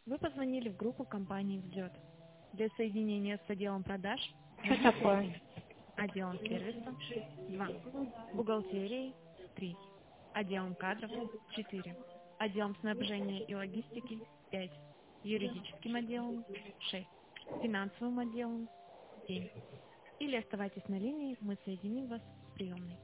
Вы позвонили в группу компании «Взлет». Для соединения с отделом продаж Что наберите такое? 1, отделом сервиса 2, бухгалтерией 3, отделом кадров 4, отделом снабжения и логистики 5, юридическим отделом 6, финансовым отделом 7. Или оставайтесь на линии, мы соединим вас с приемной.